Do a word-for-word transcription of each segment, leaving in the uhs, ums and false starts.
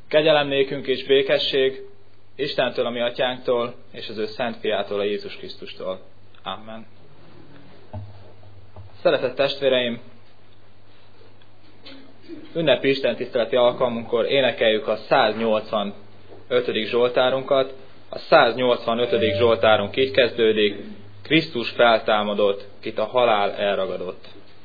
Kegyelem nékünk és békesség Istentől, a mi atyánktól, és az ő szent fiától, a Jézus Krisztustól. Amen. Szeretett testvéreim, ünnepi istentiszteleti alkalmunkkor énekeljük a száznyolcvanötödik zsoltárunkat. A száznyolcvanötödik zsoltárunk így kezdődik: Krisztus feltámadott, kit a halál elragadott.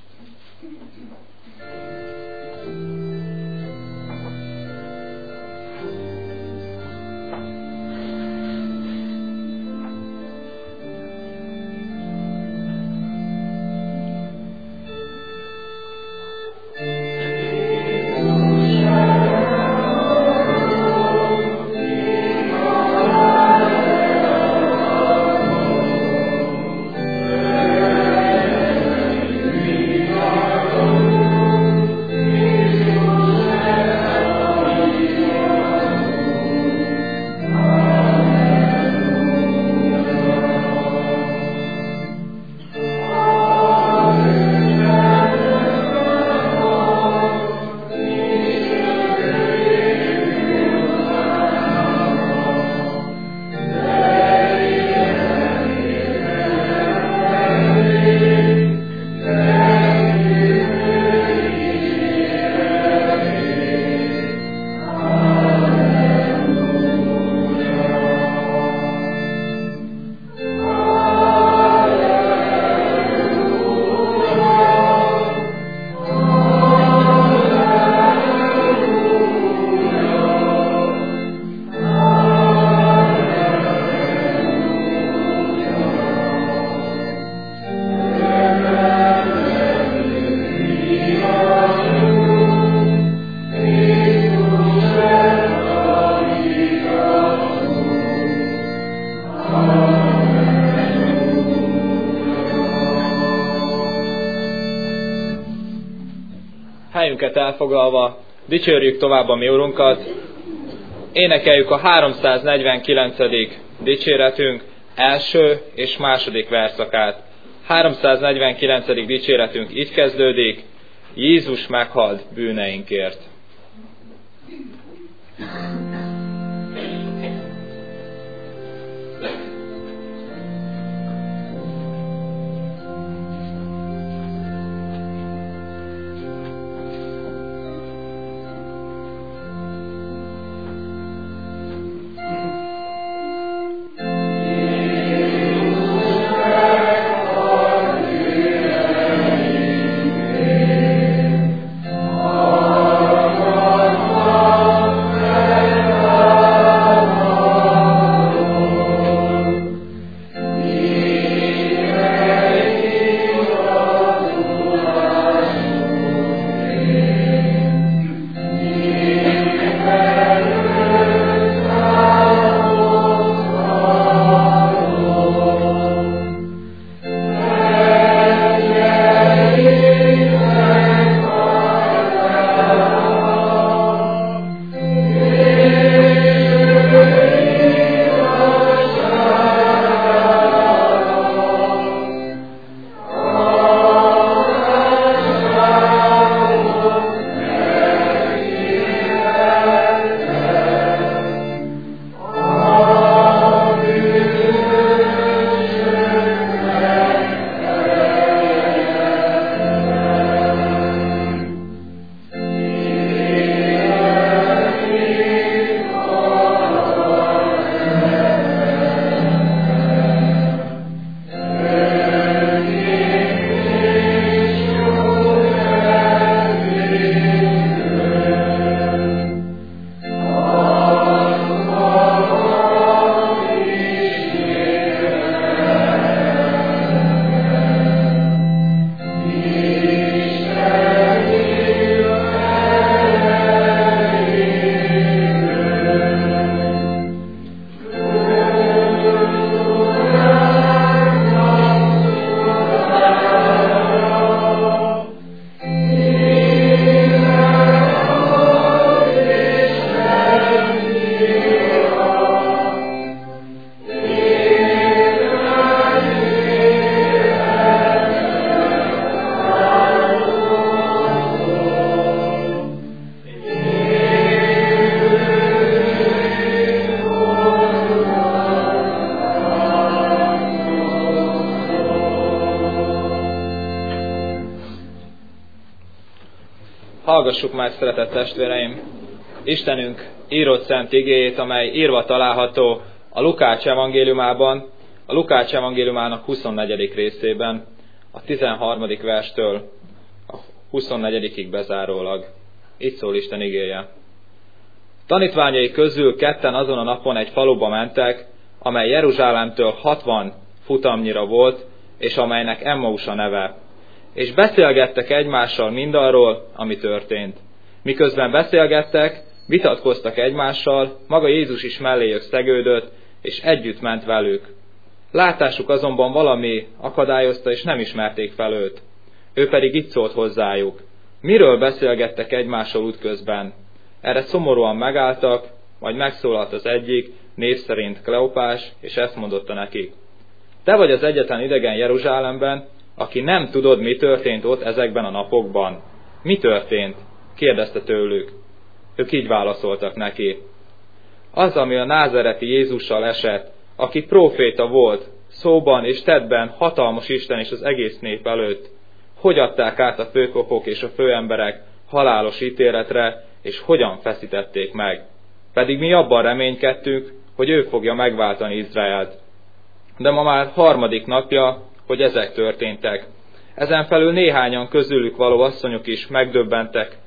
Helyünket elfoglalva, dicsérjük tovább a mi Urunkat, énekeljük a háromszáznegyvenkilencedik dicséretünk első és második verszakát. háromszáznegyvenkilencedik dicséretünk így kezdődik: Jézus meghalt bűneinkért. Oh Hallgassuk meg, szeretett testvéreim, Istenünk írott szent igéjét, amely írva található a Lukács evangéliumában, a Lukács evangéliumának huszonnegyedik részében, a tizenharmadik verstől a huszonnegyedikig bezárólag. Így szól Isten igéje. Tanítványai közül ketten azon a napon egy faluba mentek, amely Jeruzsálemtől hatvan futamnyira volt, és amelynek Emmaus a neve. És beszélgettek egymással mindarról, ami történt. Miközben beszélgettek, vitatkoztak egymással, maga Jézus is melléjük szegődött, és együtt ment velük. Látásuk azonban valami akadályozta, és nem ismerték fel őt. Ő pedig így szólt hozzájuk. Miről beszélgettek egymással útközben? Erre szomorúan megálltak, majd megszólalt az egyik, név szerint Kleopás, és ezt mondotta nekik. Te vagy az egyetlen idegen Jeruzsálemben, aki nem tudod, mi történt ott ezekben a napokban. Mi történt? Kérdezte tőlük. Ők így válaszoltak neki. Az, ami a názereti Jézussal esett, aki próféta volt, szóban és tettben hatalmas Isten és az egész nép előtt. Hogy adták át a főpapok és a főemberek halálos ítéletre, és hogyan feszítették meg. Pedig mi abban reménykedtünk, hogy ő fogja megváltani Izraelt. De ma már harmadik napja, hogy ezek történtek. Ezen felül néhányan közülük való asszonyok is megdöbbentek,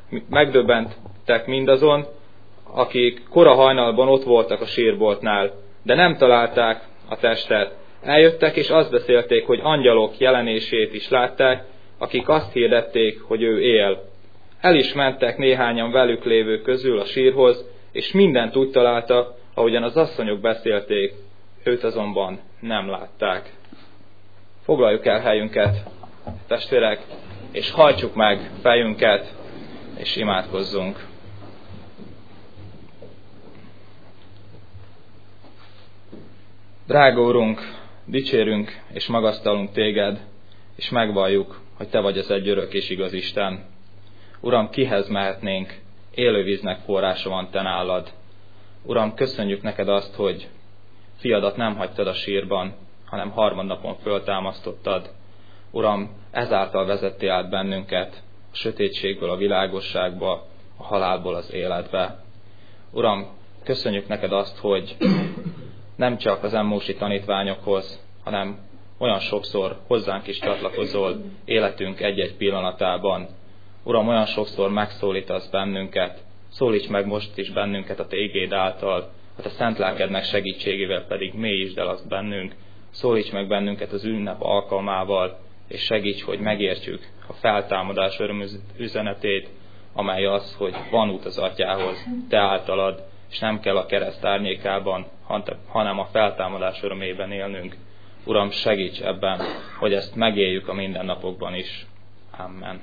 megdöbbentek mindazon, akik kora hajnalban ott voltak a sírboltnál, de nem találták a testet. Eljöttek és azt beszélték, hogy angyalok jelenését is látták, akik azt hirdették, hogy ő él. El is mentek néhányan velük lévő közül a sírhoz, és mindent úgy találtak, ahogyan az asszonyok beszélték, őt azonban nem látták. Foglaljuk el helyünket, testvérek, és hajtsuk meg fejünket, és imádkozzunk. Drága Urunk, dicsérünk és magasztalunk Téged, és megvalljuk, hogy Te vagy az egy örök és igaz Isten. Uram, kihez mehetnénk? Élővíznek forrása van Te nálad. Uram, köszönjük neked azt, hogy fiadat nem hagytad a sírban, hanem harmadnapon föltámasztottad. Uram, ezáltal vezettél át bennünket a sötétségből a világosságba, a halálból az életbe. Uram, köszönjük neked azt, hogy nem csak az emmausi tanítványokhoz, hanem olyan sokszor hozzánk is csatlakozol életünk egy-egy pillanatában. Uram, olyan sokszor megszólítasz bennünket, szólíts meg most is bennünket a Te igéd által, a Te szent lelkednek segítségével pedig mélyítsd el azt bennünk, szólíts meg bennünket az ünnep alkalmával, és segíts, hogy megértsük a feltámadás öröm üzenetét, amely az, hogy van út az Atyához, Te általad, és nem kell a kereszt árnyékában, hanem a feltámadás örömében élnünk. Uram, segíts ebben, hogy ezt megéljük a mindennapokban is. Amen.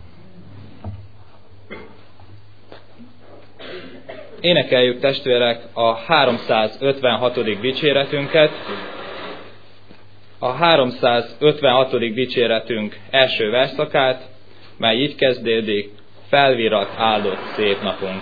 Énekeljük, testvérek, a háromszázötvenhatodik dicséretünket. A háromszázötvenhatodik dicséretünk első verszakát, mely így kezdődik: felvirat áldott szép napunk.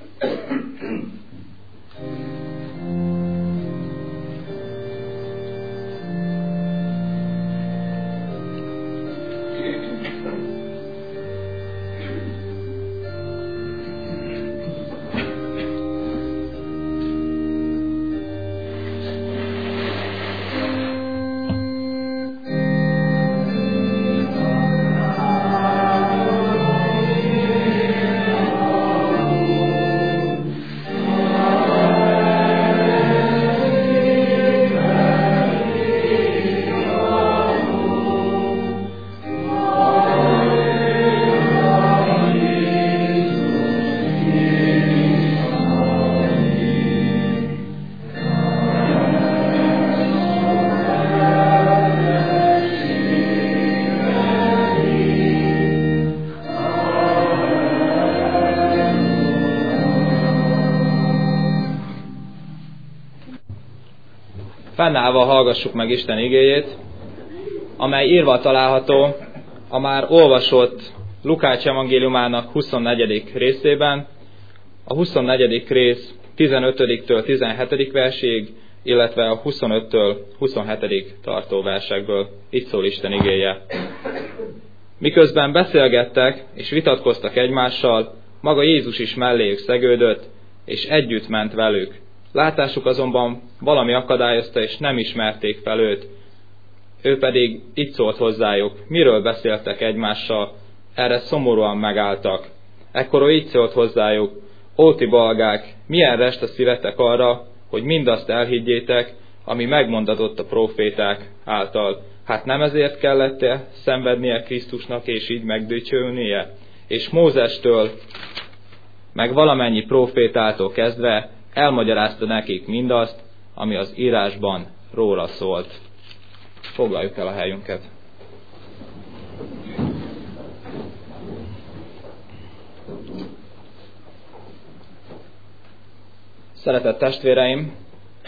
Fennállva hallgassuk meg Isten igéjét, amely írva található a már olvasott Lukács evangéliumának huszonnegyedik részében, a huszonnegyedik rész tizenötödiktől tizenhetedik verséig, illetve a huszonöttől huszonhetedik tartó versekből. Így szól Isten igéje. Miközben beszélgettek és vitatkoztak egymással, maga Jézus is melléjük szegődött, és együtt ment velük. Látásuk azonban valami akadályozta, és nem ismerték fel őt. Ő pedig így szólt hozzájuk, miről beszéltek egymással, erre szomorúan megálltak. Ekkor ő így szólt hozzájuk, ó ti balgák, milyen rest a szívetek arra, hogy mindazt elhiggyétek, ami megmondatott a próféták által. Hát nem ezért kellett-e szenvednie Krisztusnak, és így megdicsőülnie? És Mózestől, meg valamennyi prófétától kezdve elmagyarázta nekik mindazt, ami az írásban róla szólt. Foglaljuk el a helyünket. Szeretett testvéreim,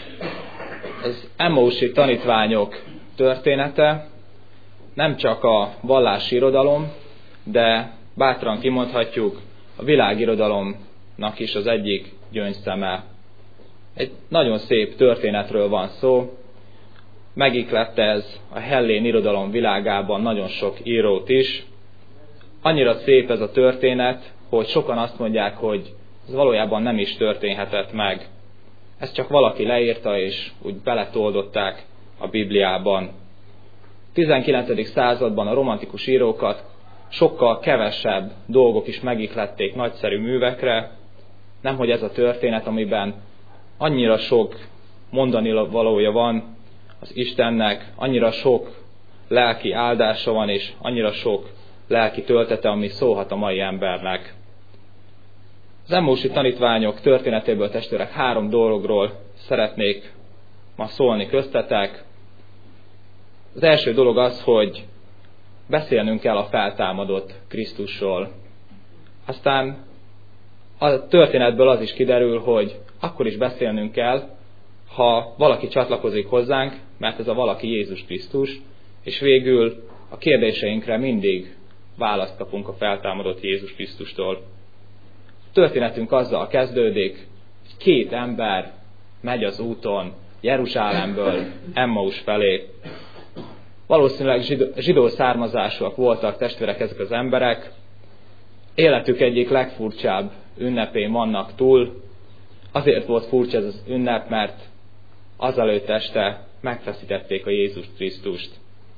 az Emmausi tanítványok története nem csak a vallási irodalom, de bátran kimondhatjuk, a világirodalomnak is az egyik gyöngyszeme. Egy nagyon szép történetről van szó, megiklette ez a hellén irodalom világában nagyon sok írót is. Annyira szép ez a történet, hogy sokan azt mondják, hogy ez valójában nem is történhetett meg. Ezt csak valaki leírta, és úgy beletoldották a Bibliában. tizenkilencedik században a romantikus írókat sokkal kevesebb dolgok is megihlették nagyszerű művekre, nemhogy ez a történet, amiben annyira sok mondani valója van az Istennek, annyira sok lelki áldása van, és annyira sok lelki töltete, ami szólhat a mai embernek. Az Emmausi tanítványok történetéből, testvérek, három dologról szeretnék ma szólni köztetek. Az első dolog az, hogy beszélnünk kell a feltámadott Krisztusról. Aztán a történetből az is kiderül, hogy akkor is beszélnünk kell, ha valaki csatlakozik hozzánk, mert ez a valaki Jézus Krisztus, és végül a kérdéseinkre mindig választ kapunk a feltámadott Jézus Krisztustól. A történetünk azzal kezdődik, hogy két ember megy az úton Jeruzsálemből Emmaus felé. Valószínűleg zsidó, zsidó származásúak voltak, testvérek, ezek az emberek. Életük egyik legfurcsább ünnepén vannak túl. Azért volt furcsa ez az ünnep, mert azelőtt este megfeszítették a Jézus Krisztust.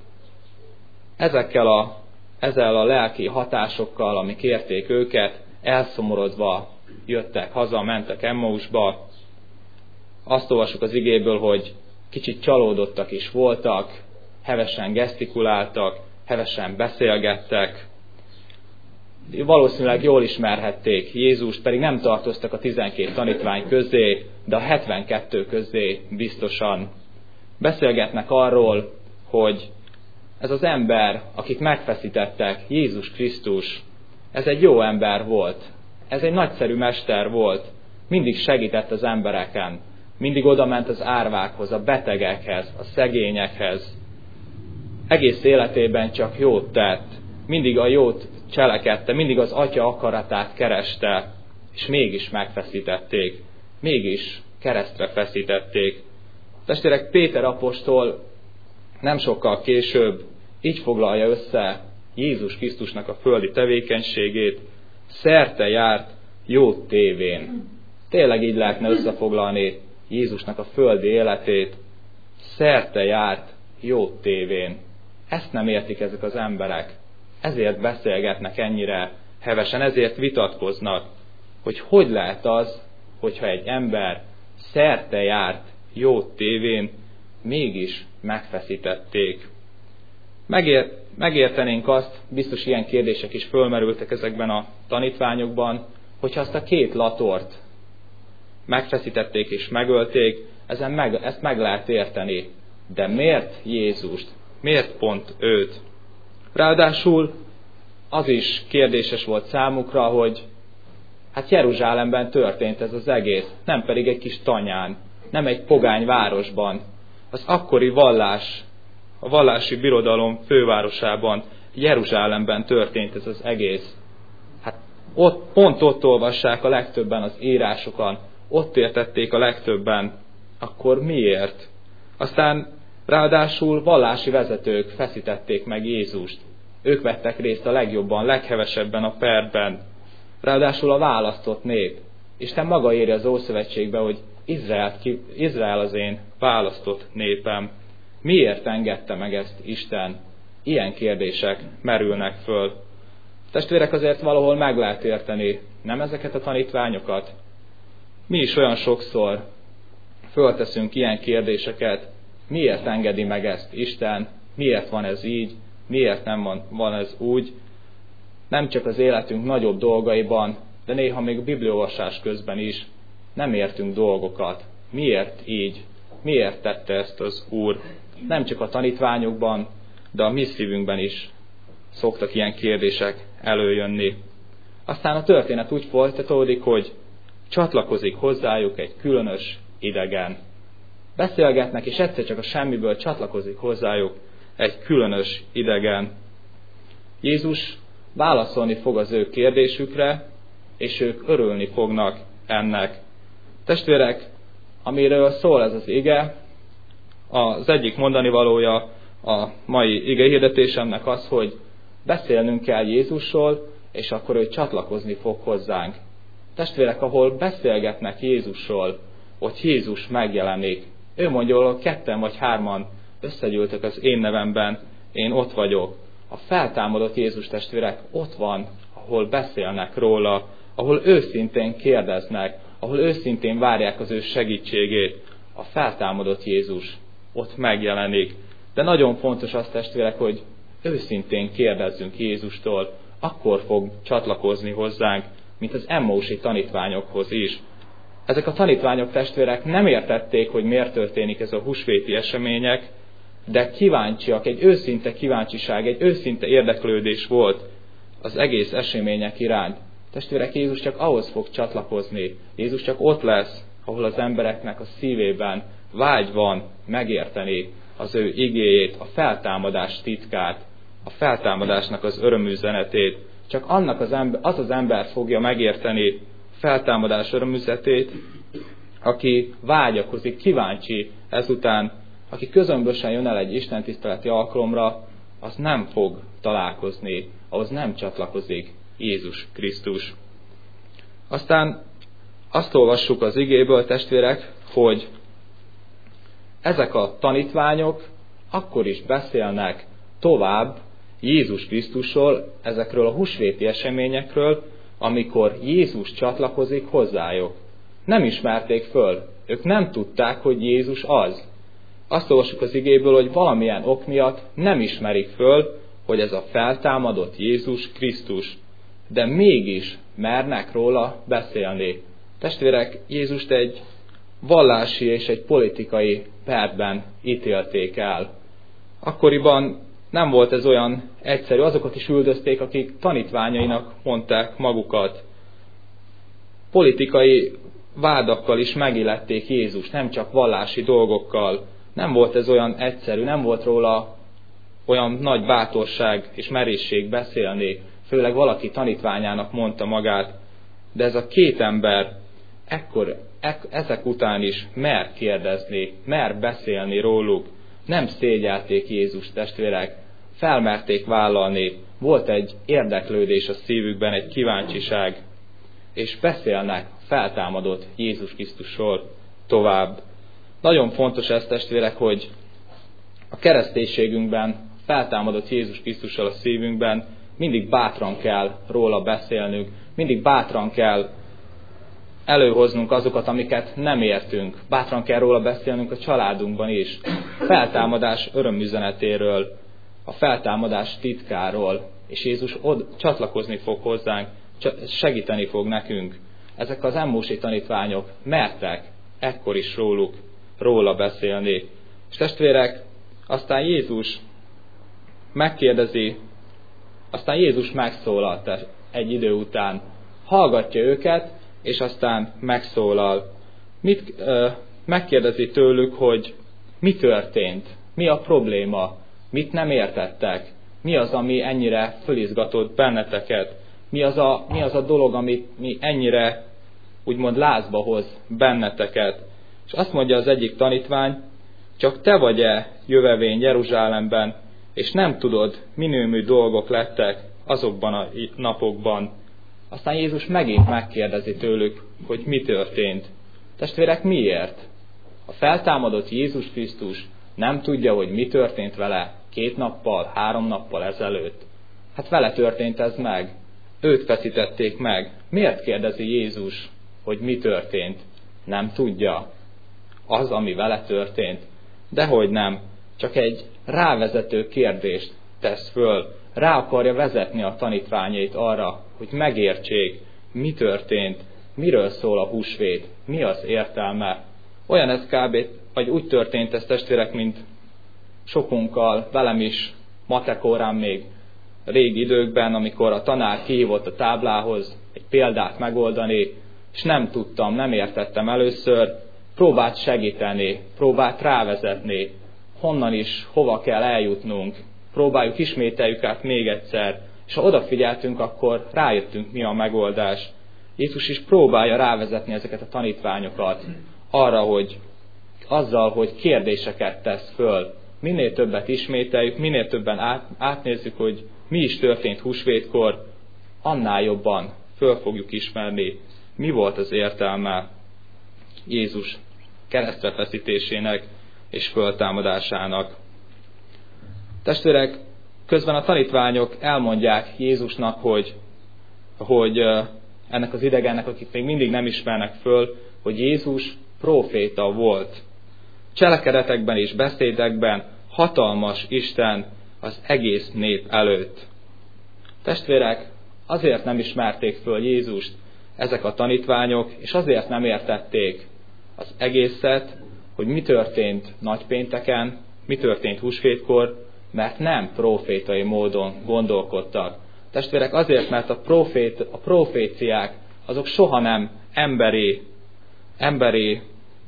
Ezekkel a, ezzel a lelki hatásokkal, amik érték őket, elszomorodva jöttek haza, mentek Emmausba. Azt olvassuk az igéből, hogy kicsit csalódottak is voltak, hevesen gesztikuláltak, hevesen beszélgettek. Valószínűleg jól ismerhették Jézust, pedig nem tartoztak a tizenkét tanítvány közé, de a hetvenkettő közé biztosan. Beszélgetnek arról, hogy ez az ember, akit megfeszítettek, Jézus Krisztus, ez egy jó ember volt, ez egy nagyszerű mester volt, mindig segített az embereken, mindig odament az árvákhoz, a betegekhez, a szegényekhez. Egész életében csak jót tett, mindig a jót cselekedte, mindig az Atya akaratát kereste, és mégis megfeszítették, mégis keresztre feszítették. Testvérek, Péter apostol nem sokkal később így foglalja össze Jézus Krisztusnak a földi tevékenységét, szerte járt jót tévén. Tényleg így lehetne összefoglalni Jézusnak a földi életét, szerte járt jót tévén. Ezt nem értik ezek az emberek. Ezért beszélgetnek ennyire hevesen, ezért vitatkoznak, hogy hogy lehet az, hogyha egy ember szerte járt jót tévén, mégis megfeszítették. Megér, megértenénk azt, biztos ilyen kérdések is fölmerültek ezekben a tanítványokban, hogyha azt a két latort megfeszítették és megölték, ezen meg, ezt meg lehet érteni. De miért Jézust? Miért pont őt? Ráadásul az is kérdéses volt számukra, hogy hát Jeruzsálemben történt ez az egész, nem pedig egy kis tanyán, nem egy pogány városban. Az akkori vallás, a vallási birodalom fővárosában, Jeruzsálemben történt ez az egész. Hát ott, pont ott olvassák a legtöbben az írásokon, ott értették a legtöbben. Akkor miért? Aztán ráadásul vallási vezetők feszítették meg Jézust. Ők vettek részt a legjobban, leghevesebben a perben. Ráadásul a választott nép. Isten maga írja az Ószövetségbe, hogy Izrael, Izrael az én választott népem. Miért engedte meg ezt Isten? Ilyen kérdések merülnek föl. Testvérek, azért valahol meg lehet érteni, nem ezeket a tanítványokat? Mi is olyan sokszor fölteszünk ilyen kérdéseket, miért engedi meg ezt Isten, miért van ez így, miért nem van, van ez úgy. Nem csak az életünk nagyobb dolgaiban, de néha még a bibliaolvasás közben is nem értünk dolgokat. Miért így? Miért tette ezt az Úr? Nem csak a tanítványokban, de a mi szívünkben is szoktak ilyen kérdések előjönni. Aztán a történet úgy folytatódik, hogy csatlakozik hozzájuk egy különös idegen. Beszélgetnek, és egyszer csak a semmiből csatlakozik hozzájuk egy különös idegen. Jézus válaszolni fog az ő kérdésükre, és ők örülni fognak ennek. Testvérek, amiről szól ez az ige, az egyik mondani valója a mai ige hirdetésemnek az, hogy beszélnünk kell Jézusról, és akkor ő csatlakozni fog hozzánk. Testvérek, ahol beszélgetnek Jézusról, ott Jézus megjelenik. Ő mondja, hogy ketten vagy hárman összegyűltek az én nevemben, én ott vagyok. A feltámadott Jézus, testvérek, ott van, ahol beszélnek róla, ahol őszintén kérdeznek, ahol őszintén várják az ő segítségét. A feltámadott Jézus ott megjelenik. De nagyon fontos az, testvérek, hogy őszintén kérdezzünk Jézustól, akkor fog csatlakozni hozzánk, mint az emmausi tanítványokhoz is. Ezek a tanítványok, testvérek, nem értették, hogy miért történik ez a húsvéti események, de kíváncsiak, egy őszinte kíváncsiság, egy őszinte érdeklődés volt az egész események iránt. Testvérek, Jézus csak ahhoz fog csatlakozni. Jézus csak ott lesz, ahol az embereknek a szívében vágy van megérteni az ő igéjét, a feltámadás titkát, a feltámadásnak az örömüzenetét. Csak annak az, ember, az az ember fogja megérteni a feltámadás örömüzenetét, aki vágyakozik, kíváncsi ezután, aki közömbösen jön el egy istentiszteleti alkalomra, az nem fog találkozni, ahhoz nem csatlakozik Jézus Krisztus. Aztán azt olvassuk az igéből, testvérek, hogy ezek a tanítványok akkor is beszélnek tovább Jézus Krisztusról, ezekről a húsvéti eseményekről, amikor Jézus csatlakozik hozzájuk. Nem ismerték föl, ők nem tudták, hogy Jézus az. Azt olvassuk az igéből, hogy valamilyen ok miatt nem ismerik föl, hogy ez a feltámadott Jézus Krisztus. De mégis mernek róla beszélni. Testvérek, Jézust egy vallási és egy politikai perben ítélték el. Akkoriban nem volt ez olyan egyszerű, azokat is üldözték, akik tanítványainak mondták magukat. Politikai vádakkal is megillették Jézust, nem csak vallási dolgokkal. Nem volt ez olyan egyszerű, nem volt róla olyan nagy bátorság és merészség beszélni, főleg valaki tanítványának mondta magát. De ez a két ember ekkor, ek, ezek után is mer kérdezni, mer beszélni róluk. Nem szégyelték Jézus, testvérek, felmerték vállalni, volt egy érdeklődés a szívükben, egy kíváncsiság, és beszélnek feltámadott Jézus Krisztusról tovább. Nagyon fontos ez, testvérek, hogy a kereszténységünkben, feltámadott Jézus Krisztussal a szívünkben mindig bátran kell róla beszélnünk, mindig bátran kell előhoznunk azokat, amiket nem értünk. Bátran kell róla beszélnünk a családunkban is. Feltámadás örömüzenetéről, a feltámadás titkáról, és Jézus od, csatlakozni fog hozzánk, segíteni fog nekünk. Ezek az emmausi tanítványok mertek ekkor is róluk, róla beszélni. És testvérek, aztán Jézus megkérdezi, aztán Jézus megszólalt egy idő után, hallgatja őket, és aztán megszólal. Mit, ö, megkérdezi tőlük, hogy mi történt, mi a probléma, mit nem értettek, mi az, ami ennyire fölizgatott benneteket, mi az a, mi az a dolog, ami mi ennyire úgymond lázba hoz benneteket. És azt mondja az egyik tanítvány, csak te vagy-e jövevény Jeruzsálemben, és nem tudod, minőmű dolgok lettek azokban a napokban. Aztán Jézus megint megkérdezi tőlük, hogy mi történt. Testvérek, miért? A feltámadott Jézus Krisztus nem tudja, hogy mi történt vele két nappal, három nappal ezelőtt. Hát vele történt ez meg. Őt feszítették meg. Miért kérdezi Jézus, hogy mi történt? Nem tudja. Az, ami vele történt. Dehogy nem. Csak egy rávezető kérdést tesz föl. Rá akarja vezetni a tanítványait arra, hogy megértsék, mi történt, miről szól a húsvét, mi az értelme. Olyan ez kb. Vagy úgy történt ez, testvérek, mint sokunkkal, velem is, matek órán még régi időkben, amikor a tanár kihívott a táblához egy példát megoldani, és nem tudtam, nem értettem először, próbált segíteni, próbált rávezetni, honnan is, hova kell eljutnunk, próbáljuk, ismételjük át még egyszer, és ha odafigyeltünk, akkor rájöttünk, mi a megoldás. Jézus is próbálja rávezetni ezeket a tanítványokat arra, hogy azzal, hogy kérdéseket tesz föl, minél többet ismételjük, minél többen át, átnézzük, hogy mi is történt húsvétkor, annál jobban föl fogjuk ismerni, mi volt az értelme Jézus keresztre feszítésének és föltámadásának. Testvérek, közben a tanítványok elmondják Jézusnak, hogy, hogy ennek az idegennek, akik még mindig nem ismernek föl, hogy Jézus próféta volt. Cselekedetekben és beszédekben hatalmas Isten az egész nép előtt. Testvérek, azért nem ismerték föl Jézust ezek a tanítványok, és azért nem értették az egészet, hogy mi történt nagypénteken, mi történt húsvétkor, mert nem profétai módon gondolkodtak. Testvérek, azért, mert a, profét, a proféciák azok soha nem emberi, emberi,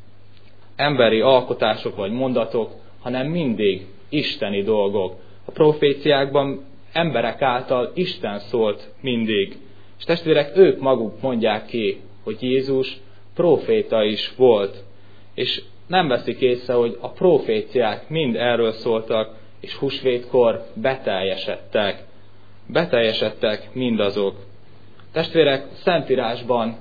emberi alkotások vagy mondatok, hanem mindig isteni dolgok. A proféciákban emberek által Isten szólt mindig. És testvérek, ők maguk mondják ki, hogy Jézus proféta is volt. És nem veszik észre, hogy a proféciák mind erről szóltak, és húsvétkor beteljesedtek. Beteljesedtek mindazok. Testvérek, Szentírásban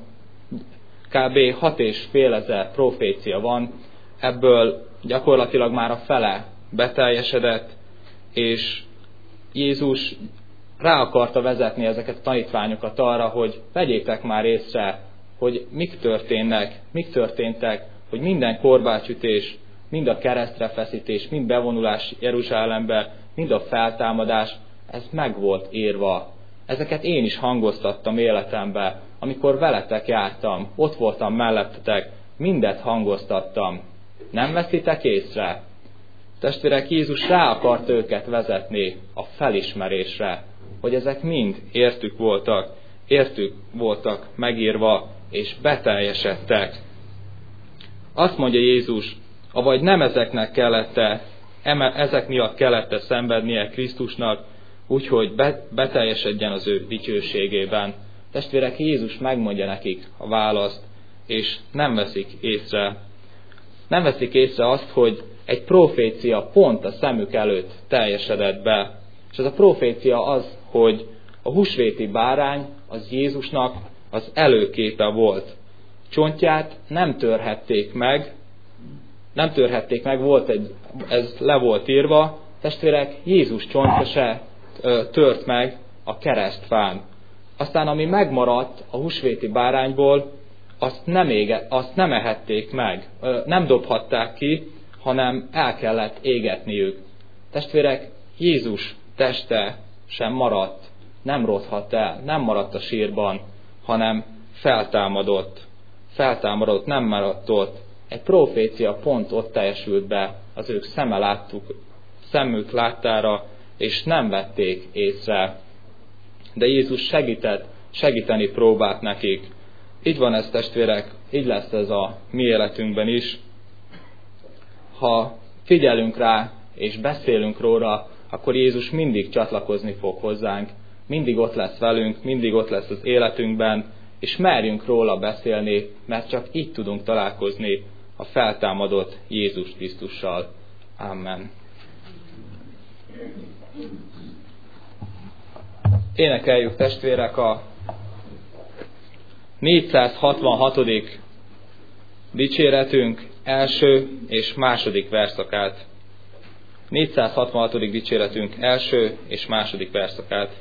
kb. hat és fél ezer profécia van, ebből gyakorlatilag már a fele beteljesedett, és Jézus rá akarta vezetni ezeket a tanítványokat arra, hogy vegyétek már észre, hogy mik történnek, mik történtek, hogy minden korbácsütés, mind a keresztre feszítés, mind bevonulás Jeruzsálembe, mind a feltámadás, ez meg volt írva. Ezeket én is hangoztattam életembe, amikor veletek jártam, ott voltam mellettetek, mindet hangoztattam. Nem veszitek észre? Testvérek, Jézus rá akart őket vezetni a felismerésre, hogy ezek mind értük voltak, értük voltak megírva, és beteljesedtek. Azt mondja Jézus, avagy nem ezeknek kellett-e, ezek miatt kellett-e szenvednie Krisztusnak, úgyhogy beteljesedjen az ő dicsőségében. Testvérek, Jézus megmondja nekik a választ, és nem veszik észre. Nem veszik észre azt, hogy egy profécia pont a szemük előtt teljesedett be. És ez a profécia az, hogy a húsvéti bárány az Jézusnak az előképe volt. Csontját nem törhették meg, nem törhették meg, volt egy, ez le volt írva, testvérek, Jézus csontja se ö, tört meg a keresztfán. Aztán ami megmaradt a húsvéti bárányból, azt nem, ége, azt nem ehették meg, ö, nem dobhatták ki, hanem el kellett égetniük. Testvérek, Jézus teste sem maradt, nem rothadt el, nem maradt a sírban, hanem feltámadott. Feltámadott, nem maradt ott. Egy profécia pont ott teljesült be, az ők szeme láttuk, szemük láttára, és nem vették észre. De Jézus segített, segíteni próbált nekik. Így van ez, testvérek, így lesz ez a mi életünkben is. Ha figyelünk rá, és beszélünk róla, akkor Jézus mindig csatlakozni fog hozzánk, mindig ott lesz velünk, mindig ott lesz az életünkben, és merjünk róla beszélni, mert csak így tudunk találkozni a feltámadott Jézus Krisztussal. Amen. Énekeljük, testvérek, a négyszázhatvanhatodik dicséretünk első és második verszakát. négyszázhatvanhatodik dicséretünk első és második verszakát.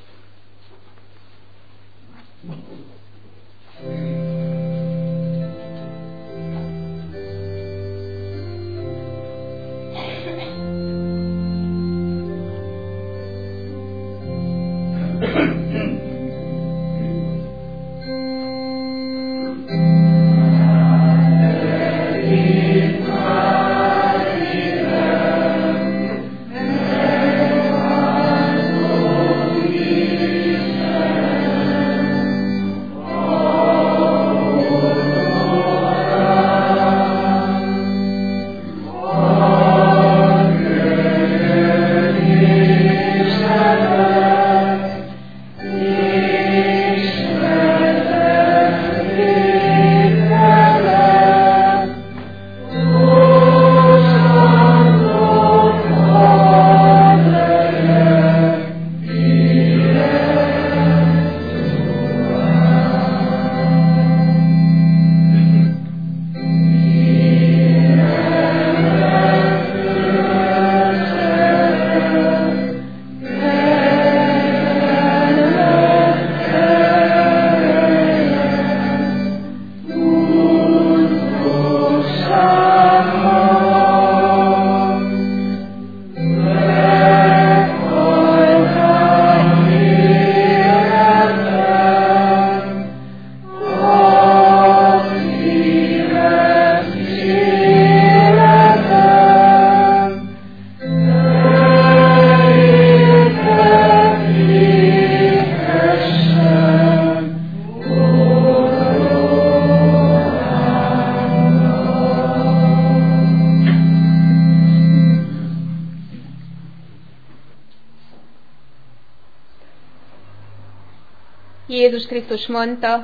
Jézus Krisztus mondta,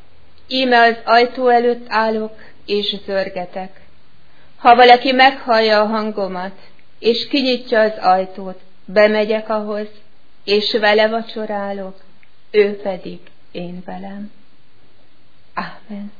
íme az ajtó előtt állok, és zörgetek. Ha valaki meghallja a hangomat, és kinyitja az ajtót, bemegyek ahhoz, és vele vacsorálok, ő pedig én velem. Ámen.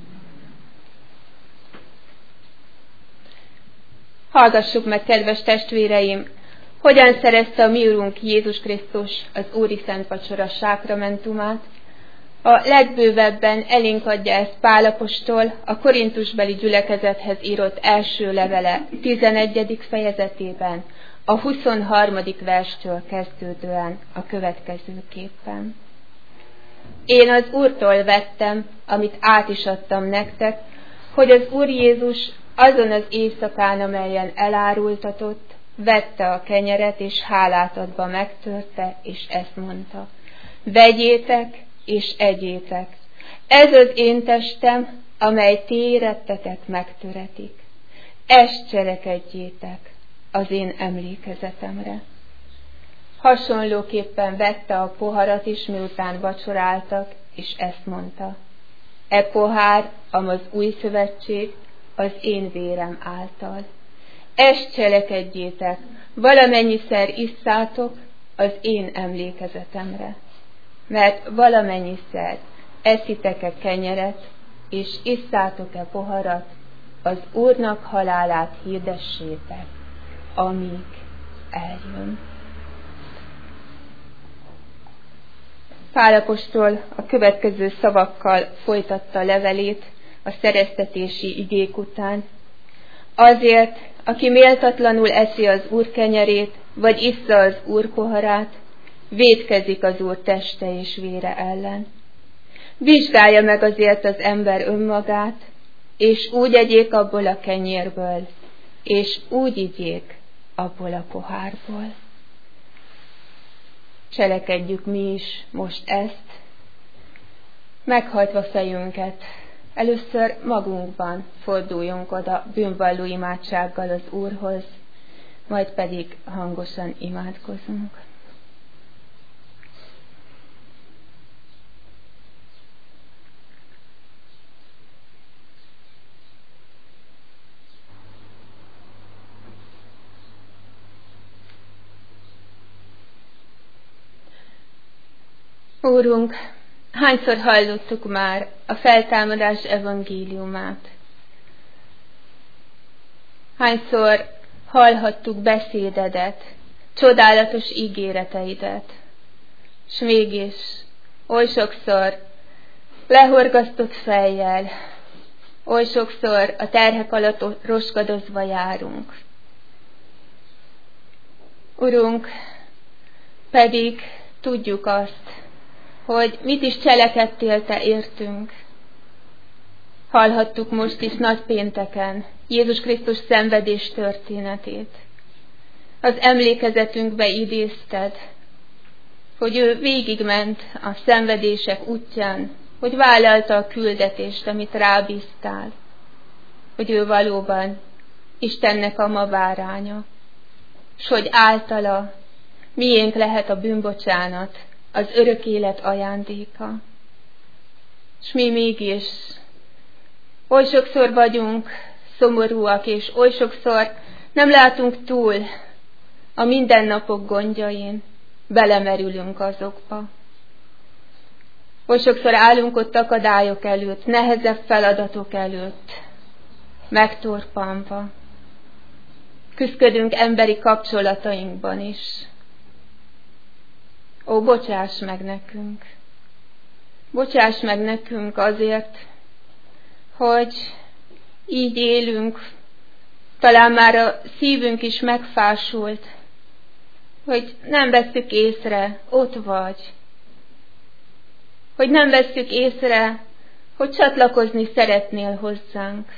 Hallgassuk meg, kedves testvéreim, hogyan szerezte a mi Urunk Jézus Krisztus az Úri Szent Vacsora sákramentumát. A legbővebben elénk adja ezt Pál apostol a korintusbeli gyülekezethez írott első levele tizenegyedik fejezetében, a huszonharmadik verstől kezdődően a következőképpen. Én az Úrtól vettem, amit át is adtam nektek, hogy az Úr Jézus azon az éjszakán, amelyen elárultatott, vette a kenyeret, és hálát adva megtörte, és ezt mondta: vegyétek, és egyétek, ez az én testem, amely ti érettetek megtöretik. Ezt cselekedjétek az én emlékezetemre. Hasonlóképpen vette a poharat is, miután vacsoráltak, és ezt mondta: e pohár, amaz új szövetség, az én vérem által. Ezt cselekedjétek, valamennyiszer isszátok az én emlékezetemre. Mert valamennyiszer eszitek-e kenyeret, és isszátok-e poharat, az Úrnak halálát hirdessétek, amíg eljön. Pál apostol a következő szavakkal folytatta a levelét a szereztetési igék után. Azért, aki méltatlanul eszi az Úr kenyerét, vagy issza az Úr poharát, vétkezik az Úr teste és vére ellen. Vizsgálja meg azért az ember önmagát, és úgy egyék abból a kenyérből, és úgy igyék abból a pohárból. Cselekedjük mi is most ezt, meghajtva fejünket. Először magunkban forduljunk oda bűnvalló imádsággal az Úrhoz, majd pedig hangosan imádkozunk. Úrunk, hányszor hallottuk már a feltámadás evangéliumát? Hányszor hallhattuk beszédedet, csodálatos ígéreteidet, s mégis oly sokszor lehorgasztott fejjel, oly sokszor a terhek alatt roskadozva járunk. Urunk, pedig tudjuk azt, hogy mit is cselekedtél te értünk. Hallhattuk most is nagypénteken Jézus Krisztus szenvedés történetét. Az emlékezetünkbe idézted, hogy ő végigment a szenvedések útján, hogy vállalta a küldetést, amit rábíztál, hogy ő valóban Istennek a ma báránya, s hogy általa miénk lehet a bűnbocsánat, az örök élet ajándéka. S mi mégis oly sokszor vagyunk szomorúak, és oly sokszor nem látunk túl a mindennapok gondjain, belemerülünk azokba. Oly sokszor állunk ott akadályok előtt, nehezebb feladatok előtt, megtorpanva. Küszködünk emberi kapcsolatainkban is. Ó, bocsáss meg nekünk! Bocsáss meg nekünk azért, hogy így élünk, talán már a szívünk is megfásult, hogy nem vesszük észre, ott vagy. Hogy nem vesszük észre, hogy csatlakozni szeretnél hozzánk.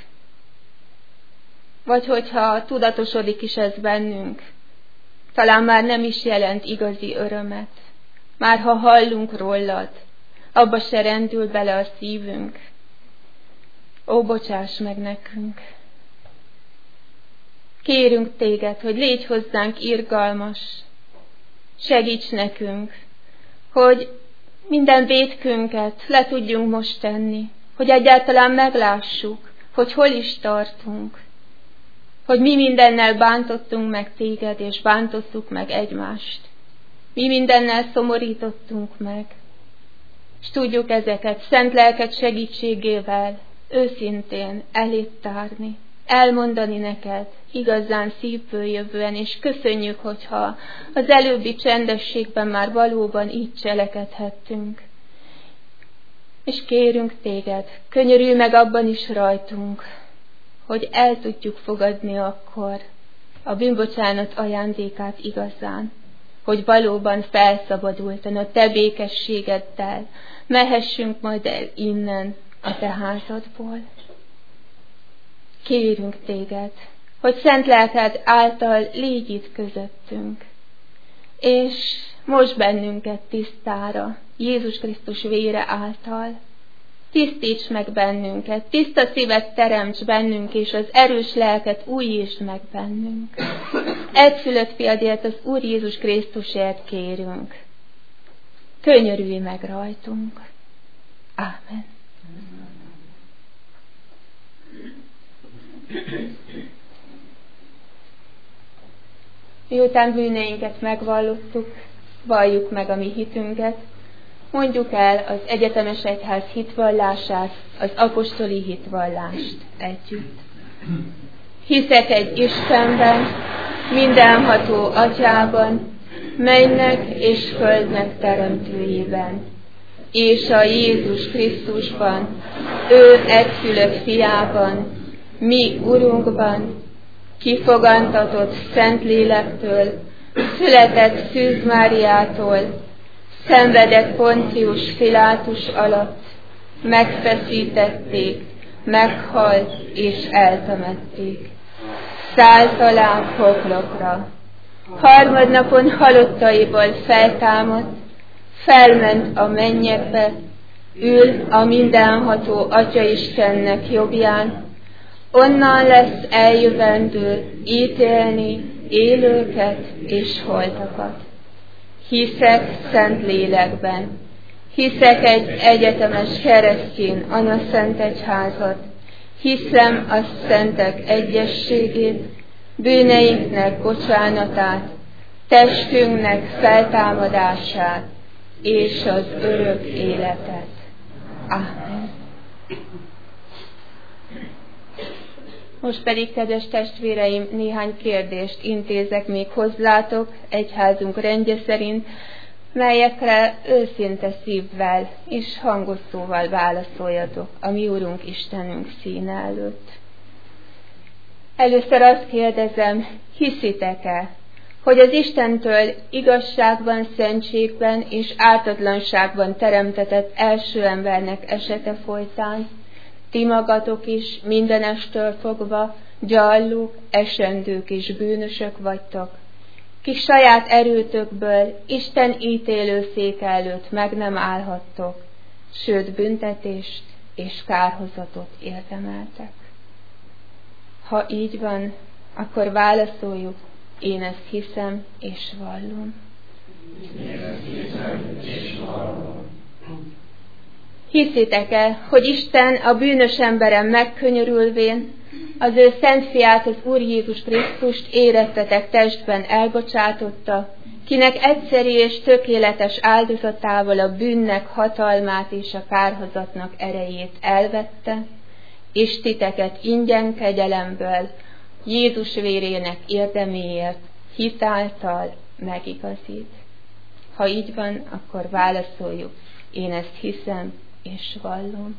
Vagy hogyha tudatosodik is ez bennünk, talán már nem is jelent igazi örömet. Már ha hallunk rólad, abba se rendül bele a szívünk. Ó, bocsáss meg nekünk! Kérünk téged, hogy légy hozzánk irgalmas, segíts nekünk, hogy minden vétkünket le tudjunk most tenni, hogy egyáltalán meglássuk, hogy hol is tartunk, hogy mi mindennel bántottunk meg téged, és bántottuk meg egymást. Mi mindennel szomorítottunk meg, és tudjuk ezeket szent lelked segítségével őszintén elét tárni, elmondani neked igazán szívből jövően, és köszönjük, hogyha az előbbi csendességben már valóban így cselekedhettünk. És kérünk téged, könyörülj meg abban is rajtunk, hogy el tudjuk fogadni akkor a bűnbocsánat ajándékát igazán, hogy valóban felszabadultan a te békességeddel mehessünk majd el innen a te házadból. Kérünk téged, hogy szent lelked által légy itt közöttünk, és most bennünket tisztára, Jézus Krisztus vére által. Tisztíts meg bennünket, tiszta szívet teremts bennünk, és az erős lelket újítsd meg bennünk. Egyszülött fiadért, az Úr Jézus Krisztusért kérünk. Könyörülj meg rajtunk. Ámen. Miután bűneinket megvallottuk, valljuk meg a mi hitünket, mondjuk el az egyetemes egyház hitvallását, az apostoli hitvallást együtt. Hiszek egy Istenben, mindenható Atyában, mennek és földnek teremtőjében, és a Jézus Krisztusban, ő egyszülött fiában, mi Urunkban, kifogantatott Szentlélektől, született Szűz Máriától, szenvedett Poncius Pilátus alatt, megfeszítették, meghalt és eltemették. Szállt alá poklokra, harmadnapon halottaiból feltámadt, felment a mennyekbe, ül a mindenható Atya'istennek jobbján, onnan lesz eljövendő ítélni élőket és holtakat. Hiszek szent lélekben, hiszek egy egyetemes keresztény anaszent egyházat, hiszem a szentek egyességét, bűneinknek bocsánatát, testünknek feltámadását és az örök életet. Ámen. Most pedig, kedves testvéreim, néhány kérdést intézek még hozzátok egyházunk rendje szerint, melyekre őszinte szívvel és hangos szóval válaszoljatok a mi Urunk Istenünk színe előtt. Először azt kérdezem, hiszitek-e, hogy az Istentől igazságban, szentségben és ártatlanságban teremtetett első embernek esete folytán ti magatok is mindenestől fogva gyarlók, esendők és bűnösök vagytok, kik saját erőtökből Isten ítélőszéke előtt meg nem állhattok, sőt büntetést és kárhozatot érdemeltek. Ha így van, akkor válaszoljuk, én ezt hiszem és vallom. Én ezt hiszem és vallom. Hiszitek-e, hogy Isten a bűnös emberen megkönyörülvén az ő szent fiát, az Úr Jézus Krisztust érettetek testben elbocsátotta, kinek egyszeri és tökéletes áldozatával a bűnnek hatalmát és a kárhozatnak erejét elvette, és titeket ingyen kegyelemből Jézus vérének érdeméért hitáltal megigazít. Ha így van, akkor válaszoljuk, én ezt hiszem és vallom.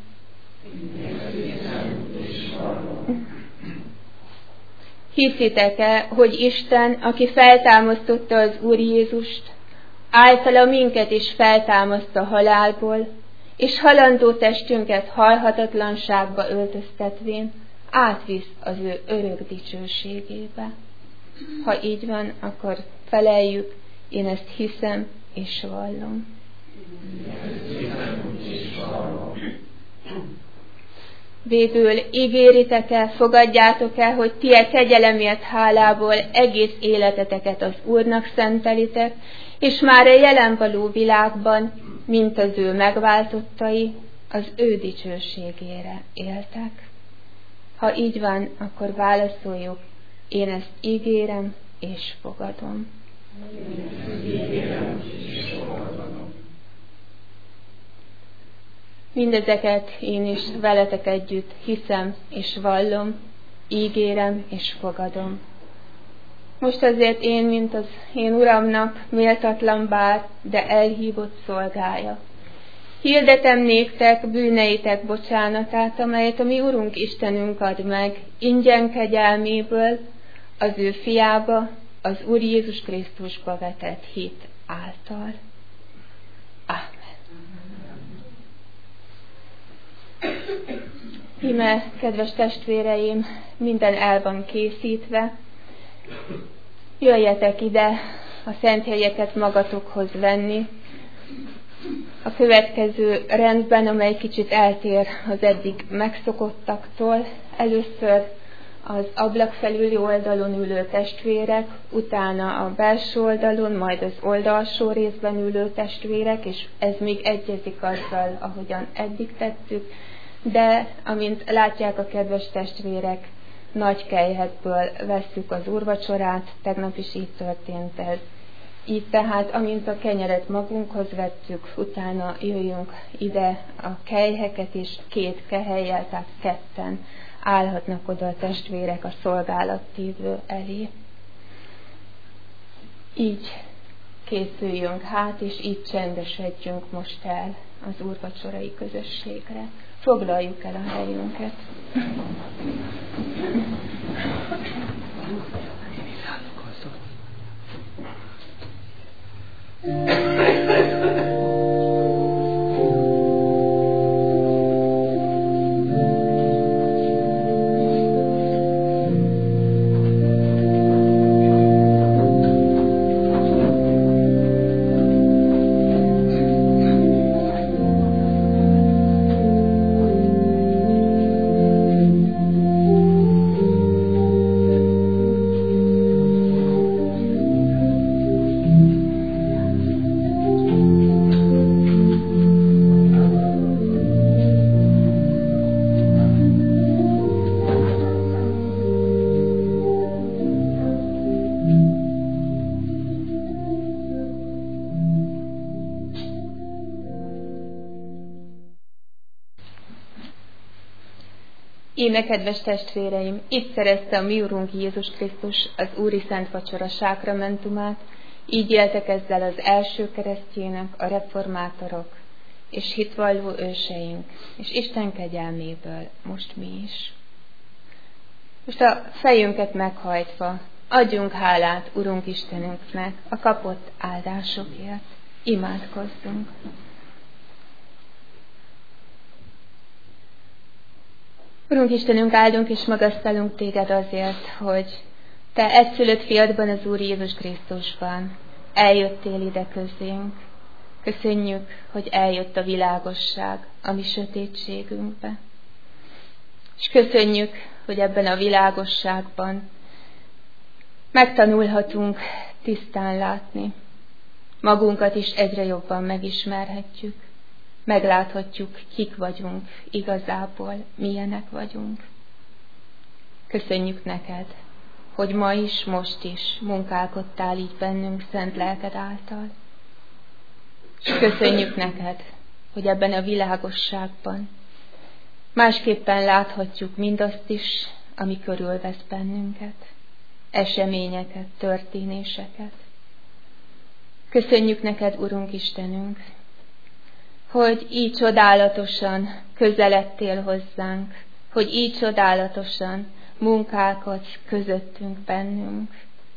Hiszitek-e, hogy Isten, aki feltámasztotta az Úr Jézust, általa minket is feltámaszt a halálból, és halandó testünket halhatatlanságba öltöztetvén átvisz az ő örök dicsőségébe? Ha így van, akkor feleljük, én ezt hiszem és vallom. Végül ígéritek-e, fogadjátok-e, hogy ti e kegyelemért hálából egész életeteket az Úrnak szentelitek, és már a jelen való világban, mint az ő megváltottai, az ő dicsőségére éltek? Ha így van, akkor válaszoljuk, én ezt ígérem és fogadom. Mindezeket én is veletek együtt hiszem és vallom, ígérem és fogadom. Most azért én, mint az én Uramnak méltatlan bár, de elhívott szolgája, hirdetem néktek bűneitek bocsánatát, amelyet a mi Urunk Istenünk ad meg ingyen kegyelméből az ő fiába, az Úr Jézus Krisztusba vetett hit által. Ámen. Íme, kedves testvéreim, minden el van készítve. Jöjjetek ide a szent helyeket magatokhoz venni. A következő rendben, amely kicsit eltér az eddig megszokottaktól, először az ablak felüli oldalon ülő testvérek, utána a belső oldalon, majd az oldalsó részben ülő testvérek, és ez még egyezik azzal, ahogyan eddig tettük, de amint látják a kedves testvérek, nagy kelyhetből vesszük az úrvacsorát, tegnap is így történt ez. Így tehát, amint a kenyeret magunkhoz vettük, utána jöjjünk ide a kelyheket, és két kehellyel, tehát ketten állhatnak oda a testvérek a szolgálattévő elé. Így készüljünk hát, és így csendesedjünk most el az úrvacsorai közösségre. Foglaljuk el a helyünket. Íme, kedves testvéreim, itt szerezte a mi Urunk Jézus Krisztus az Úri Szent Vacsora sákramentumát, így éltek ezzel az első keresztjének a reformátorok és hitvalló őseink, és Isten kegyelméből most mi is. Most a fejünket meghajtva adjunk hálát Urunk Istenünknek a kapott áldásokért. Imádkozzunk! Urunk Istenünk, áldunk és magasztalunk Téged azért, hogy Te egyszülött fiadban, az Úr Jézus Krisztusban eljöttél ide közénk. Köszönjük, hogy eljött a világosság a mi sötétségünkbe. És köszönjük, hogy ebben a világosságban megtanulhatunk tisztán látni. Magunkat is egyre jobban megismerhetjük. Megláthatjuk, kik vagyunk igazából, milyenek vagyunk. Köszönjük neked, hogy ma is, most is munkálkodtál így bennünk szent lelked által. És köszönjük neked, hogy ebben a világosságban másképpen láthatjuk mindazt is, ami körülvesz bennünket, eseményeket, történéseket. Köszönjük neked, Urunk Istenünk, hogy így csodálatosan közeledtél hozzánk, hogy így csodálatosan munkálkodsz közöttünk, bennünk.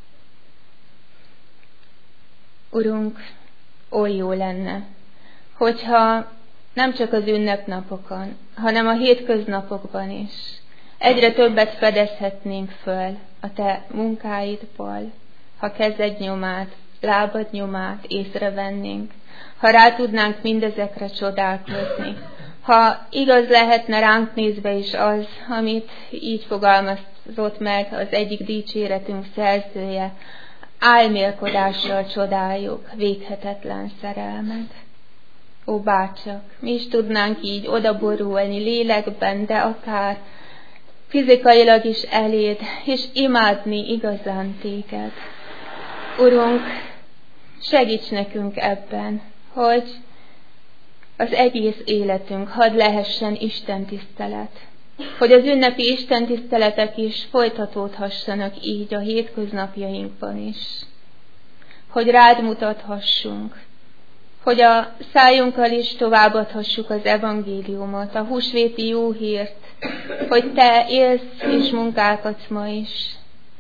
Urunk, oly jó lenne, hogyha nem csak az ünnepnapokon, hanem a hétköznapokban is egyre többet fedezhetnénk föl a Te munkáidból, ha kezed nyomát, lábad nyomát észrevennénk, ha rá tudnánk mindezekre csodálkozni, ha igaz lehetne ránk nézve is az, amit így fogalmazott meg az egyik dicséretünk szerzője, álmélkodással csodáljuk véghetetlen szerelmet. Ó, bárcsak, mi is tudnánk így odaborulni lélekben, de akár fizikailag is eléd, és imádni igazán Téged. Urunk, segíts nekünk ebben, hogy az egész életünk hadd lehessen Isten tisztelet, hogy az ünnepi Isten tiszteletek is folytatódhassanak így a hétköznapjainkban is, hogy rád mutathassunk, hogy a szájunkkal is továbbadhassuk az evangéliumot, a húsvéti jó hírt, hogy Te élsz és munkálkodsz ma is,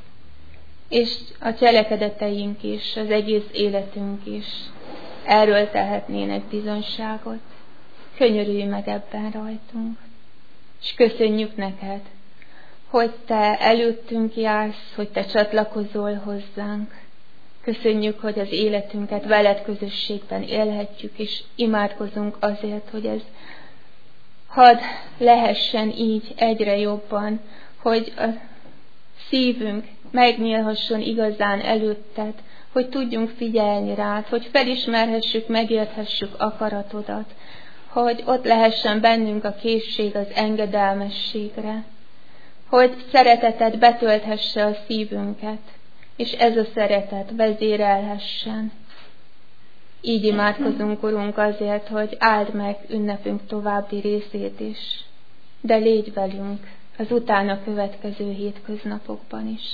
és a cselekedeteink is, az egész életünk is erről tehetnének bizonyságot. Könyörülj meg ebben rajtunk. És köszönjük neked, hogy Te előttünk jársz, hogy Te csatlakozol hozzánk. Köszönjük, hogy az életünket veled közösségben élhetjük, és imádkozunk azért, hogy ez hadd lehessen így egyre jobban, hogy a szívünk megnyílhasson igazán előtted, hogy tudjunk figyelni rád, hogy felismerhessük, megérthessük akaratodat, hogy ott lehessen bennünk a készség az engedelmességre, hogy szereteted betölthesse a szívünket, és ez a szeretet vezérelhessen. Így imádkozunk, Urunk, azért, hogy áld meg ünnepünk további részét is, de légy velünk az utána következő hétköznapokban is.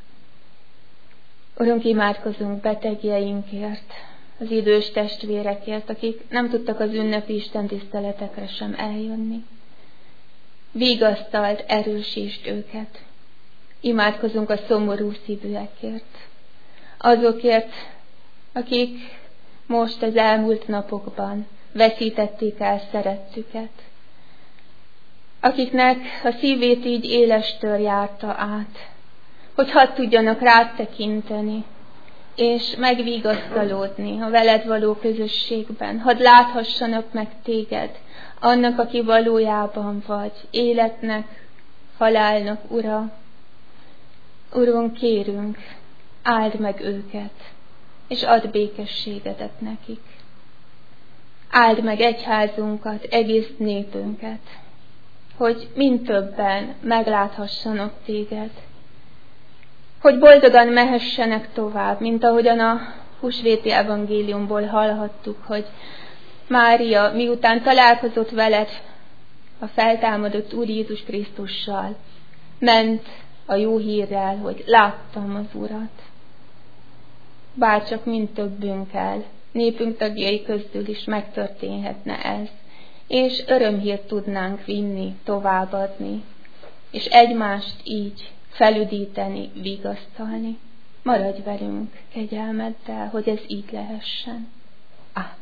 Urunk, imádkozunk betegjeinkért, az idős testvérekért, akik nem tudtak az ünnepi istentiszteletekre sem eljönni. Vigasztald, erősítsd őket. Imádkozunk a szomorú szívűekért, azokért, akik most az elmúlt napokban veszítették el szerettüket, akiknek a szívét így élestől járta át, hogy hadd tudjanak rád tekinteni, és megvigasztalódni a veled való közösségben, hadd láthassanak meg téged, annak, aki valójában vagy, életnek, halálnak Ura. Urunk, kérünk, áld meg őket, és add békességedet nekik. Áld meg egyházunkat, egész népünket, hogy mind többen megláthassanak téged, hogy boldogan mehessenek tovább, mint ahogyan a húsvéti evangéliumból hallhattuk, hogy Mária miután találkozott veled, a feltámadott Úr Jézus Krisztussal, ment a jó hírrel, hogy láttam az Urat. Bárcsak mind többünkkel, népünk tagjai közül is megtörténhetne ez, és örömhírt tudnánk vinni, továbbadni, és egymást így felüdíteni, vigasztalni. Maradj velünk kegyelmeddel, hogy ez így lehessen. Ámen.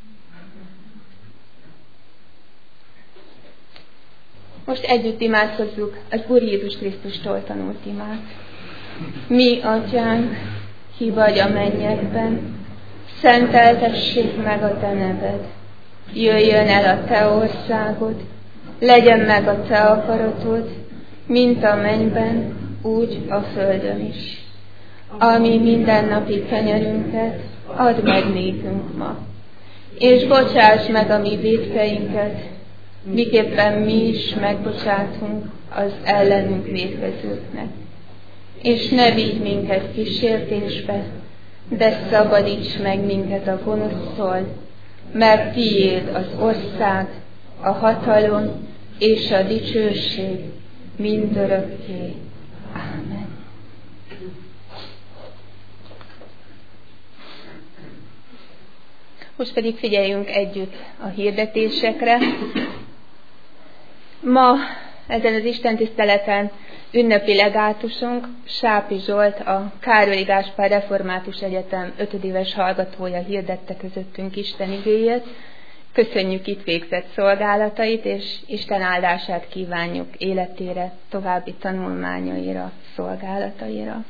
Most együtt imádkozzuk az Úr Jézus Krisztustól tanult imát. Mi, Atyánk, ki vagy a mennyekben, szenteltessék meg a te neved. Jöjjön el a te országod, legyen meg a te akaratod, mint a mennyben, úgy a földön is. Ami mindennapi kenyerünket, add meg nékünk ma, és bocsáss meg a mi vétkeinket, miképpen mi is megbocsátunk az ellenünk vétkezőknek. És ne vigy minket kísértésbe, de szabadíts meg minket a gonosztól, mert tiéd az ország, a hatalom és a dicsőség mindörökké. Ámen. Most pedig figyeljünk együtt a hirdetésekre. Ma ezen az istentiszteleten ünnepi legátusunk Sápi Zsolt, a Károlyi Gáspár Református Egyetem ötödéves hallgatója hirdette közöttünk Isten igéjét. Köszönjük itt végzett szolgálatait, és Isten áldását kívánjuk életére, további tanulmányaira, szolgálataira.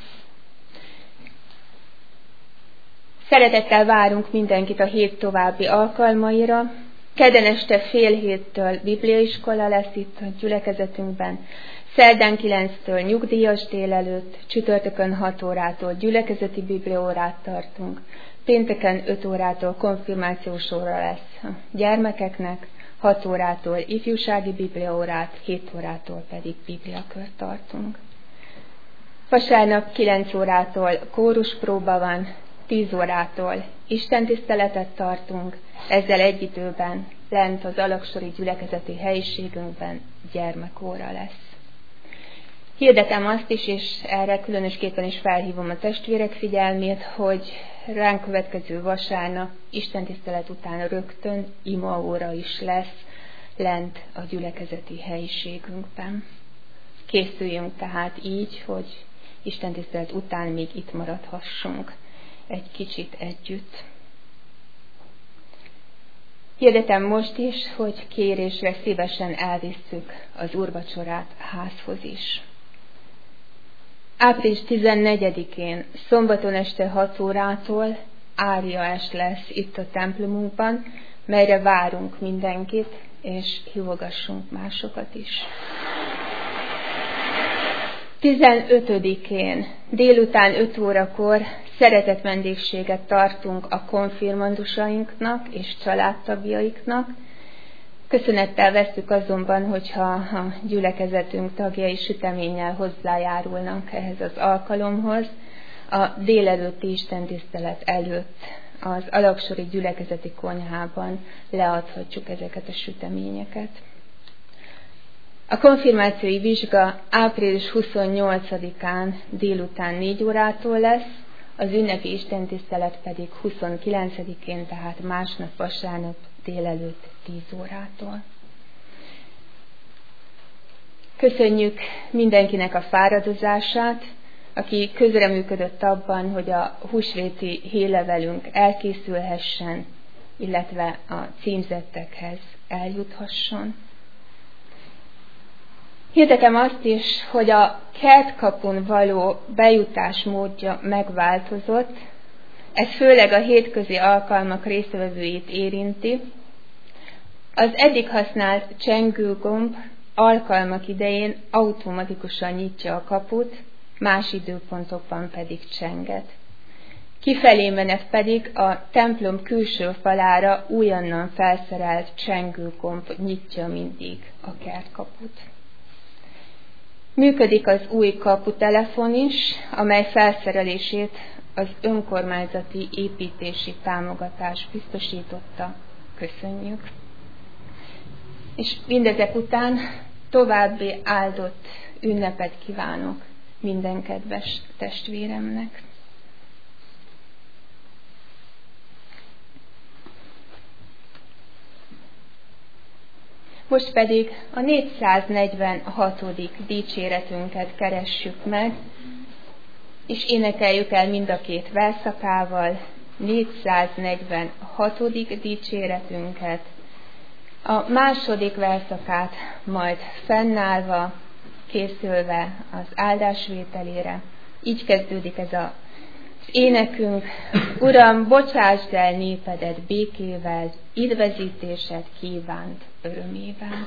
Szeretettel várunk mindenkit a hét további alkalmaira. Kedden este fél héttől bibliaiskola lesz itt a gyülekezetünkben, szerdán kilenctől nyugdíjas délelőtt, csütörtökön hat órától gyülekezeti bibliaórát tartunk, pénteken öt órától konfirmációs óra lesz a gyermekeknek, hat órától ifjúsági bibliaórát, hét órától pedig bibliakört tartunk. Vasárnap kilenc órától kóruspróba van, tíz órától istentiszteletet tartunk, ezzel egy időben lent az alaksori gyülekezeti helyiségünkben gyermekóra lesz. Hirdetem azt is, és erre különösképpen is felhívom a testvérek figyelmét, hogy ránk következő vasárnap istentisztelet után rögtön imaóra is lesz lent a gyülekezeti helyiségünkben. Készüljünk tehát így, hogy istentisztelet után még itt maradhassunk egy kicsit együtt. Hirdetem most is, hogy kérésre szívesen elvisszük az úrvacsorát házhoz is. április tizennegyedikén, szombaton este hat órától áriaes lesz itt a templomunkban, melyre várunk mindenkit, és hívogassunk másokat is. tizenötödikén délután öt órakor szeretett vendégséget tartunk a konfirmandusainknak és családtagjaiknak. Köszönettel vesszük azonban, hogyha a gyülekezetünk tagjai süteménnyel hozzájárulnak ehhez az alkalomhoz. A délelőtti istentisztelet előtt az alaksori gyülekezeti konyhában leadhatjuk ezeket a süteményeket. A konfirmációi vizsga április huszonnyolcadikán délután négy órától lesz, az ünnepi istentisztelet pedig huszonkilencedikén, tehát másnap vasárnap délelőtt tíz órától. Köszönjük mindenkinek a fáradozását, aki közreműködött abban, hogy a húsvéti hírlevelünk elkészülhessen, illetve a címzettekhez eljuthasson. Hirdetem azt is, hogy a kertkapun való bejutás módja megváltozott. Ez főleg a hétközi alkalmak résztvevőit érinti. Az eddig használt csengőgomb alkalmak idején automatikusan nyitja a kaput, más időpontokban pedig csenget. Kifelé menet pedig a templom külső falára újonnan felszerelt csengőgomb nyitja mindig a kertkaput. Működik az új kaputelefon is, amely felszerelését az önkormányzati építési támogatás biztosította. Köszönjük! És mindezek után további áldott ünnepet kívánok minden kedves testvéremnek. Most pedig a négyszáznegyvenhatodik dicséretünket keressük meg, és énekeljük el mind a két verszakával négyszáznegyvenhatodik dicséretünket. A második verszakát majd fennállva, készülve az áldásvételére. Így kezdődik ez az énekünk. Uram, bocsásd el népedet békével, idvezítésed kívánt örömével.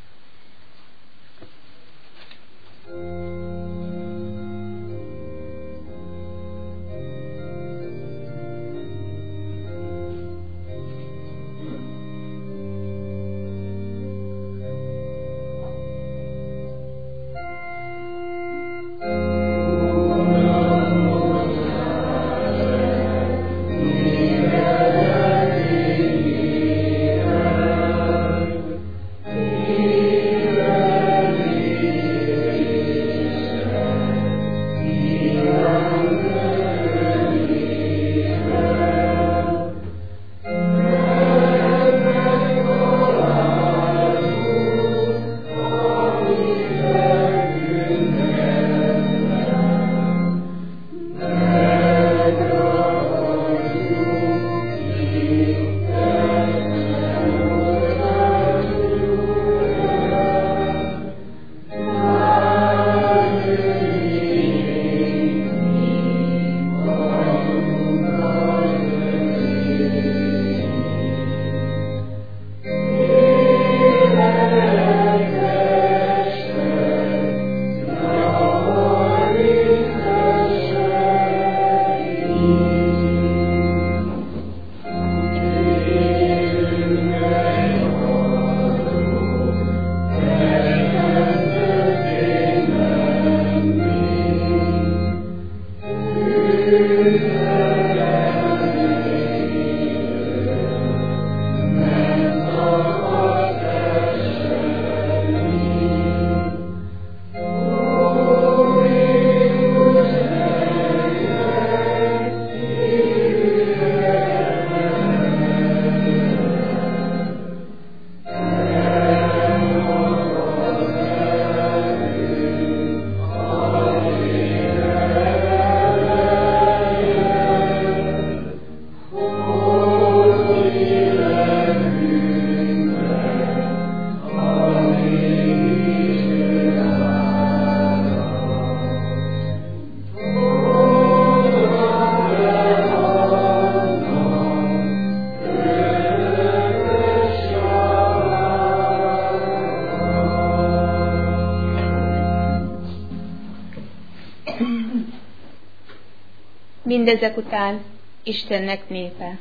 Mindezek után Istennek népe.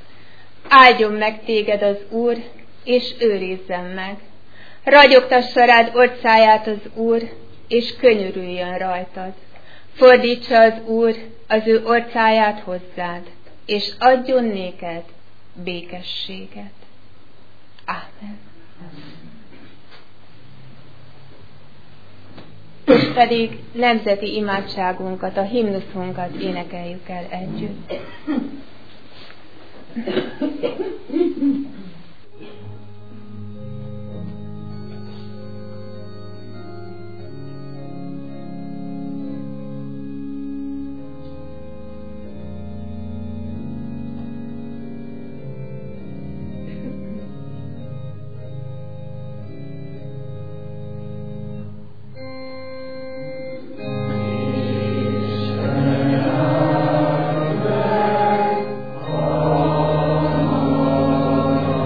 Áldjon meg téged az Úr, és őrizzen meg. Ragyogtassa rád orcáját az Úr, és könyörüljön rajtad. Fordítsa az Úr az ő orcáját hozzád, és adjon néked békességet. Ámen. Most pedig nemzeti imádságunkat, a himnuszunkat énekeljük el együtt. Amen.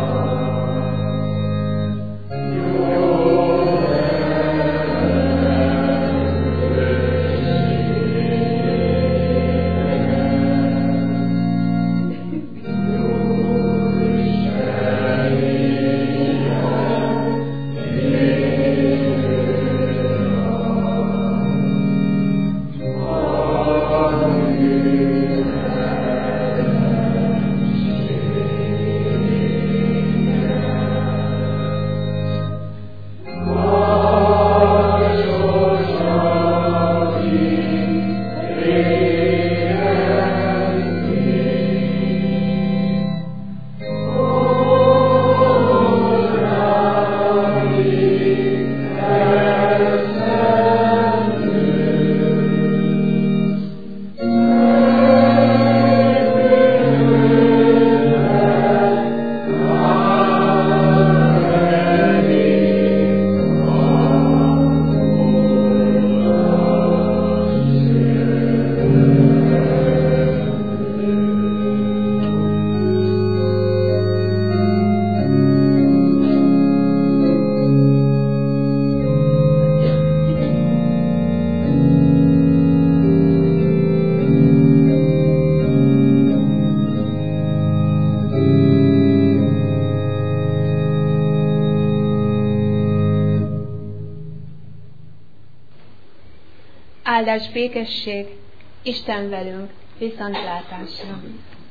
Áldás, békesség, Isten velünk, viszontlátásra!